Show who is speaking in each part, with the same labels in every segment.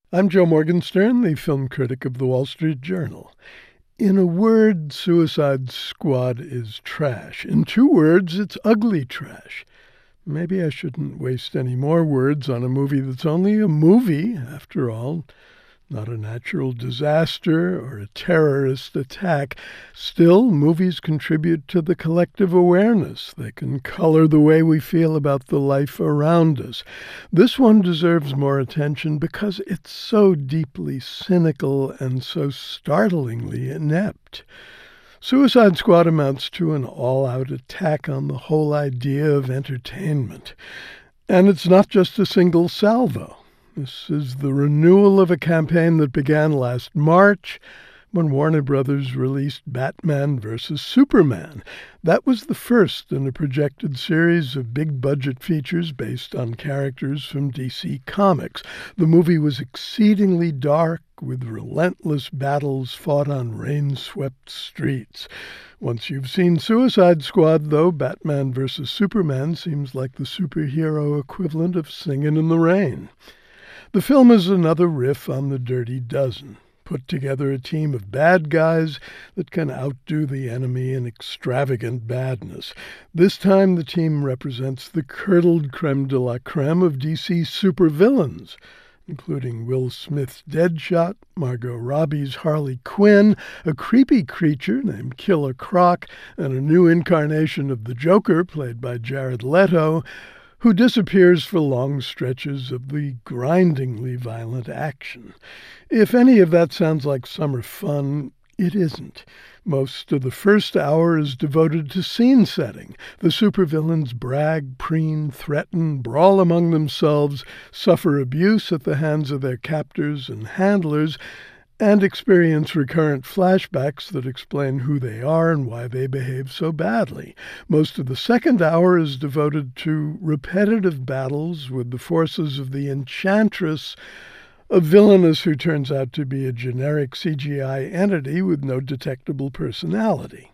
Speaker 1: I'm Joe Morgenstern, the film critic of the Wall Street Journal. In a word, Suicide Squad is trash. In two words, it's ugly trash. Maybe I shouldn't waste any more words on a movie that's only a movie, after all. Not a natural disaster or a terrorist attack. Still, movies contribute to the collective awareness. They can color the way we feel about the life around us. This one deserves more attention because it's so deeply cynical and so startlingly inept. Suicide Squad amounts to an all-out attack on the whole idea of entertainment. And it's not just a single salvo. This is the renewal of a campaign that began last March when Warner Brothers released Batman vs. Superman. That was the first in a projected series of big-budget features based on characters from DC Comics. The movie was exceedingly dark, with relentless battles fought on rain-swept streets. Once you've seen Suicide Squad, though, Batman vs. Superman seems like the superhero equivalent of Singin' in the Rain. The film is another riff on the Dirty Dozen. Put together a team of bad guys that can outdo the enemy in extravagant badness. This time the team represents the curdled creme de la creme of DC supervillains, including Will Smith's Deadshot, Margot Robbie's Harley Quinn, a creepy creature named Killer Croc, and a new incarnation of the Joker, played by Jared Leto, who disappears for long stretches of the grindingly violent action. If any of that sounds like summer fun, it isn't. Most of the first hour is devoted to scene setting. The supervillains brag, preen, threaten, brawl among themselves, suffer abuse at the hands of their captors and handlers, and experience recurrent flashbacks that explain who they are and why they behave so badly. Most of the second hour is devoted to repetitive battles with the forces of the Enchantress, a villainess who turns out to be a generic CGI entity with no detectable personality.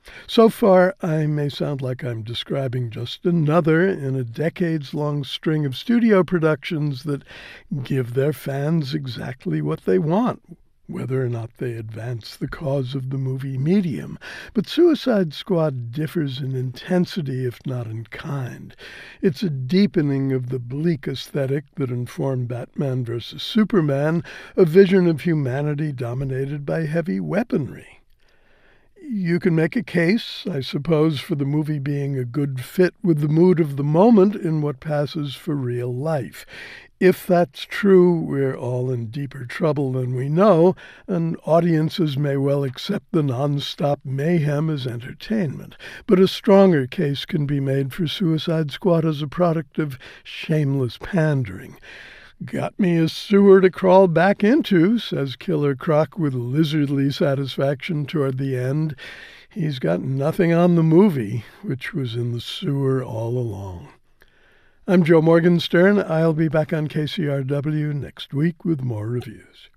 Speaker 1: So far, I may sound like I'm describing just another in a decades-long string of studio productions that give their fans exactly what they want, whether or not they advance the cause of the movie medium. But Suicide Squad differs in intensity, if not in kind. It's a deepening of the bleak aesthetic that informed Batman vs. Superman, a vision of humanity dominated by heavy weaponry. You can make a case, I suppose, for the movie being a good fit with the mood of the moment in what passes for real life. If that's true, we're all in deeper trouble than we know, and audiences may well accept the non-stop mayhem as entertainment. But a stronger case can be made for Suicide Squad as a product of shameless pandering. "Got me a sewer to crawl back into," says Killer Croc with lizardly satisfaction toward the end. He's got nothing on the movie, which was in the sewer all along. I'm Joe Morgenstern. I'll be back on KCRW next week with more reviews.